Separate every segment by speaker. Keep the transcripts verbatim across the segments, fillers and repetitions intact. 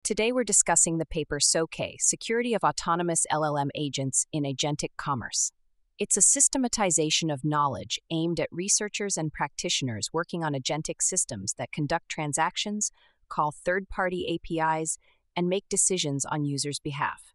Speaker 1: Today we're discussing the paper SOCAE, Security of Autonomous L L M Agents in Agentic Commerce. It's a systematization of knowledge aimed at researchers and practitioners working on agentic systems that conduct transactions, call third-party A P Is, and make decisions on users' behalf.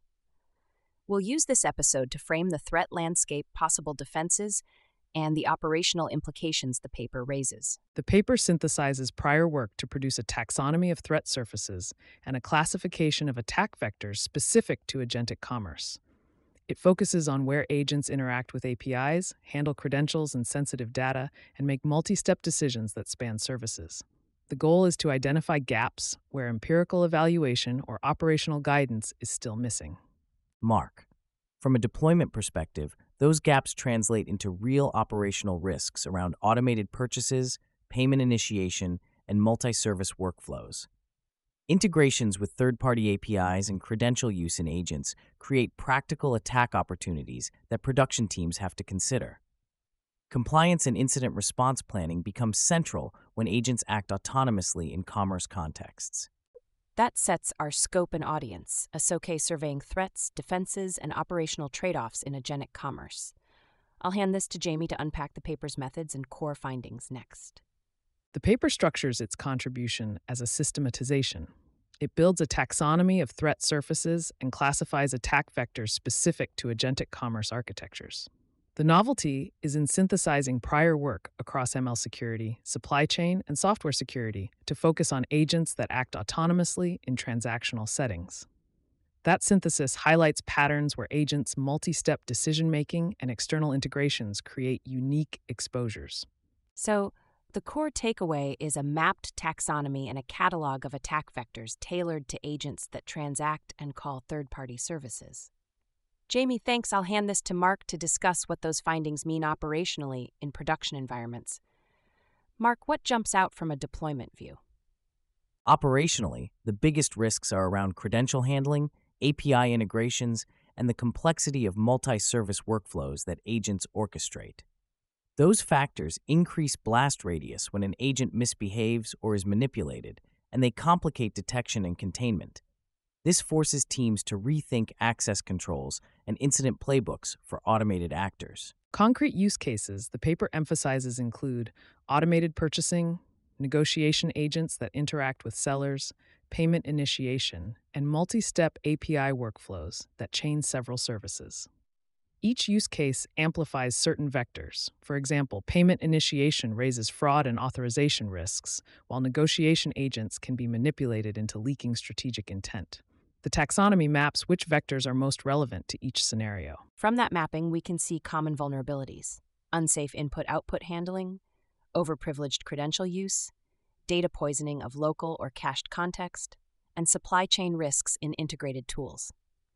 Speaker 1: We'll use this episode to frame the threat landscape, possible defenses, and the operational implications the paper raises.
Speaker 2: The paper synthesizes prior work to produce a taxonomy of threat surfaces and a classification of attack vectors specific to agentic commerce. It focuses on where agents interact with A P Is, handle credentials and sensitive data, and make multi-step decisions that span services. The goal is to identify gaps where empirical evaluation or operational guidance is still missing.
Speaker 3: Mark. From a deployment perspective, those gaps translate into real operational risks around automated purchases, payment initiation, and multi-service workflows. Integrations with third-party A P Is and credential use in agents create practical attack opportunities that production teams have to consider. Compliance and incident response planning become central when agents act autonomously in commerce contexts.
Speaker 1: That sets our scope and audience, a SOCAE surveying threats, defenses, and operational trade-offs in agentic commerce. I'll hand this to Jamie to unpack the paper's methods and core findings next.
Speaker 2: The paper structures its contribution as a systematization. It builds a taxonomy of threat surfaces and classifies attack vectors specific to agentic commerce architectures. The novelty is in synthesizing prior work across M L security, supply chain, and software security to focus on agents that act autonomously in transactional settings. That synthesis highlights patterns where agents' multi-step decision-making and external integrations create unique exposures.
Speaker 1: So, the core takeaway is a mapped taxonomy and a catalog of attack vectors tailored to agents that transact and call third-party services. Jamie, thanks. I'll hand this to Mark to discuss what those findings mean operationally in production environments. Mark, what jumps out from a deployment view?
Speaker 3: Operationally, the biggest risks are around credential handling, A P I integrations, and the complexity of multi-service workflows that agents orchestrate. Those factors increase blast radius when an agent misbehaves or is manipulated, and they complicate detection and containment. This forces teams to rethink access controls and incident playbooks for automated actors.
Speaker 2: Concrete use cases the paper emphasizes include automated purchasing, negotiation agents that interact with sellers, payment initiation, and multi-step A P I workflows that chain several services. Each use case amplifies certain vectors. For example, payment initiation raises fraud and authorization risks, while negotiation agents can be manipulated into leaking strategic intent. The taxonomy maps which vectors are most relevant to each scenario.
Speaker 1: From that mapping, we can see common vulnerabilities: unsafe input-output handling, overprivileged credential use, data poisoning of local or cached context, and supply chain risks in integrated tools.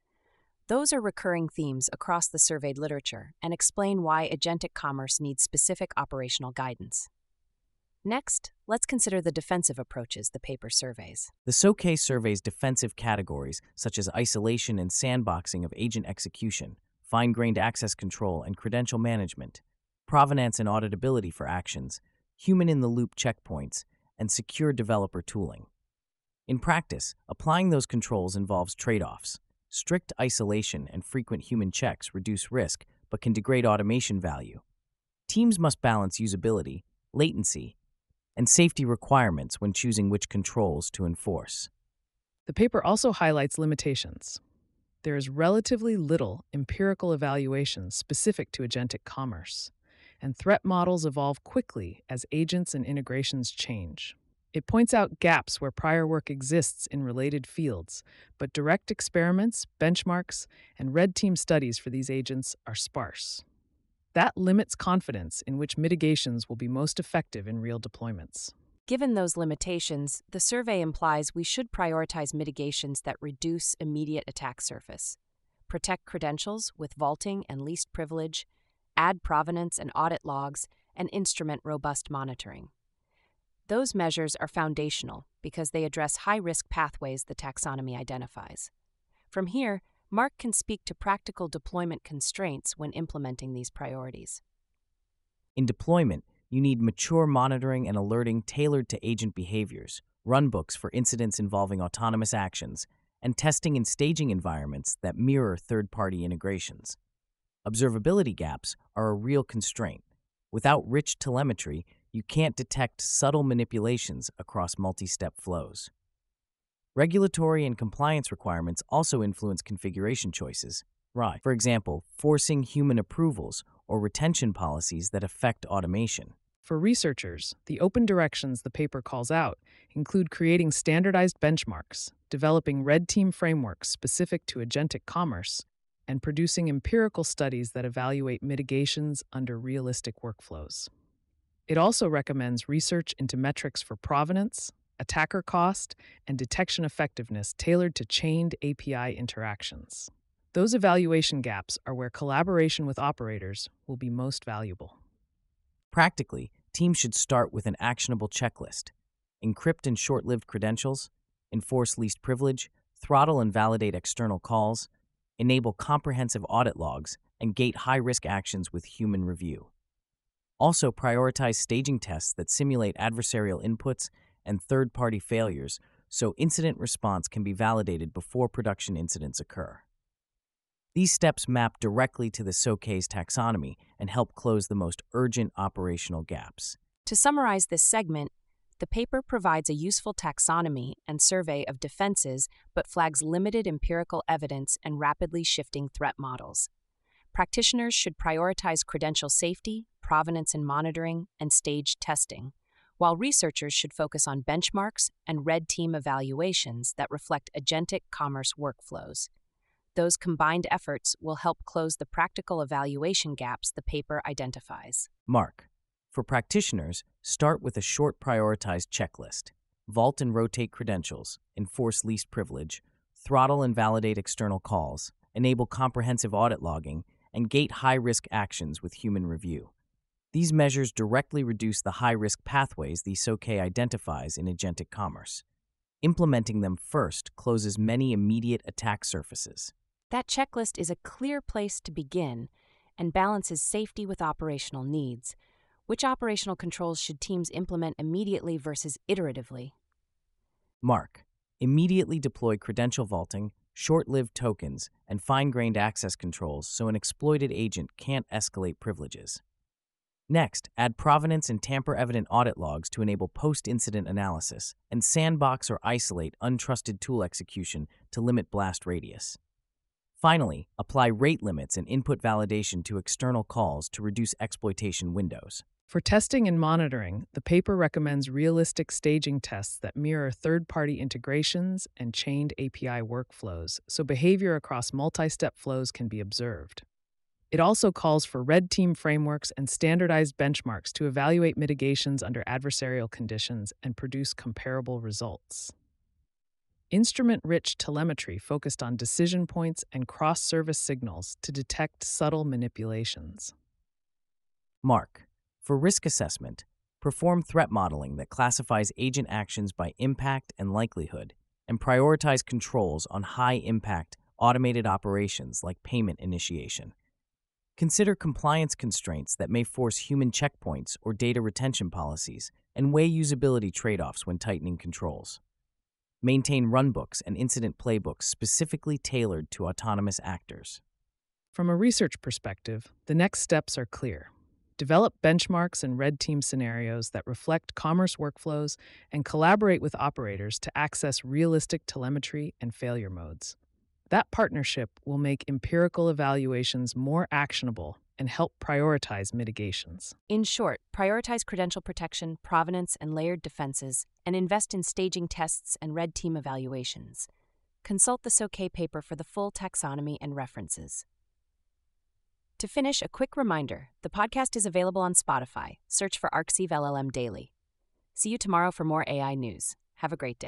Speaker 1: Those are recurring themes across the surveyed literature and explain why agentic commerce needs specific operational guidance. Next, let's consider the defensive approaches the paper surveys.
Speaker 3: The SOCAE surveys defensive categories such as isolation and sandboxing of agent execution, fine-grained access control and credential management, provenance and auditability for actions, human-in-the-loop checkpoints, and secure developer tooling. In practice, applying those controls involves trade-offs. Strict isolation and frequent human checks reduce risk but can degrade automation value. Teams must balance usability, latency, and safety requirements when choosing which controls to enforce.
Speaker 2: The paper also highlights limitations. There is relatively little empirical evaluation specific to agentic commerce, and threat models evolve quickly as agents and integrations change. It points out gaps where prior work exists in related fields, but direct experiments, benchmarks, and red team studies for these agents are sparse. That limits confidence in which mitigations will be most effective in real deployments.
Speaker 1: Given those limitations, the survey implies we should prioritize mitigations that reduce immediate attack surface, protect credentials with vaulting and least privilege, add provenance and audit logs, and instrument robust monitoring. Those measures are foundational because they address high-risk pathways the taxonomy identifies. From here, Mark can speak to practical deployment constraints when implementing these priorities.
Speaker 3: In deployment, you need mature monitoring and alerting tailored to agent behaviors, runbooks for incidents involving autonomous actions, and testing and staging environments that mirror third-party integrations. Observability gaps are a real constraint. Without rich telemetry, you can't detect subtle manipulations across multi-step flows. Regulatory and compliance requirements also influence configuration choices. Right. For example, forcing human approvals or retention policies that affect automation.
Speaker 2: For researchers, the open directions the paper calls out include creating standardized benchmarks, developing red team frameworks specific to agentic commerce, and producing empirical studies that evaluate mitigations under realistic workflows. It also recommends research into metrics for provenance, attacker cost, and detection effectiveness tailored to chained A P I interactions. Those evaluation gaps are where collaboration with operators will be most valuable.
Speaker 3: Practically, teams should start with an actionable checklist. Encrypt and short-lived credentials, enforce least privilege, throttle and validate external calls, enable comprehensive audit logs, and gate high-risk actions with human review. Also, prioritize staging tests that simulate adversarial inputs and third-party failures so incident response can be validated before production incidents occur. These steps map directly to the S O C A's taxonomy and help close the most urgent operational gaps.
Speaker 1: To summarize this segment, the paper provides a useful taxonomy and survey of defenses but flags limited empirical evidence and rapidly shifting threat models. Practitioners should prioritize credential safety, provenance and monitoring, and staged testing, while researchers should focus on benchmarks and red team evaluations that reflect agentic commerce workflows. Those combined efforts will help close the practical evaluation gaps the paper identifies.
Speaker 3: Mark. For practitioners, start with a short prioritized checklist. Vault and rotate credentials, enforce least privilege, throttle and validate external calls, enable comprehensive audit logging, and gate high-risk actions with human review. These measures directly reduce the high-risk pathways the S O C A identifies in agentic commerce. Implementing them first closes many immediate attack surfaces.
Speaker 1: That checklist is a clear place to begin and balances safety with operational needs. Which operational controls should teams implement immediately versus iteratively?
Speaker 3: Mark. Immediately deploy credential vaulting, short-lived tokens, and fine-grained access controls so an exploited agent can't escalate privileges. Next, add provenance and tamper-evident audit logs to enable post-incident analysis, and sandbox or isolate untrusted tool execution to limit blast radius. Finally, apply rate limits and input validation to external calls to reduce exploitation windows.
Speaker 2: For testing and monitoring, the paper recommends realistic staging tests that mirror third-party integrations and chained A P I workflows so behavior across multi-step flows can be observed. It also calls for red team frameworks and standardized benchmarks to evaluate mitigations under adversarial conditions and produce comparable results. Instrument-rich telemetry focused on decision points and cross-service signals to detect subtle manipulations.
Speaker 3: Mark. For risk assessment, perform threat modeling that classifies agent actions by impact and likelihood, and prioritize controls on high-impact, automated operations like payment initiation. Consider compliance constraints that may force human checkpoints or data retention policies, and weigh usability trade-offs when tightening controls. Maintain runbooks and incident playbooks specifically tailored to autonomous actors.
Speaker 2: From a research perspective, the next steps are clear. Develop benchmarks and red team scenarios that reflect commerce workflows and collaborate with operators to access realistic telemetry and failure modes. That partnership will make empirical evaluations more actionable and help prioritize mitigations.
Speaker 1: In short, prioritize credential protection, provenance, and layered defenses, and invest in staging tests and red team evaluations. Consult the S O C A paper for the full taxonomy and references. To finish, a quick reminder, the podcast is available on Spotify. Search for Arxiv L L M Daily. See you tomorrow for more A I news. Have a great day.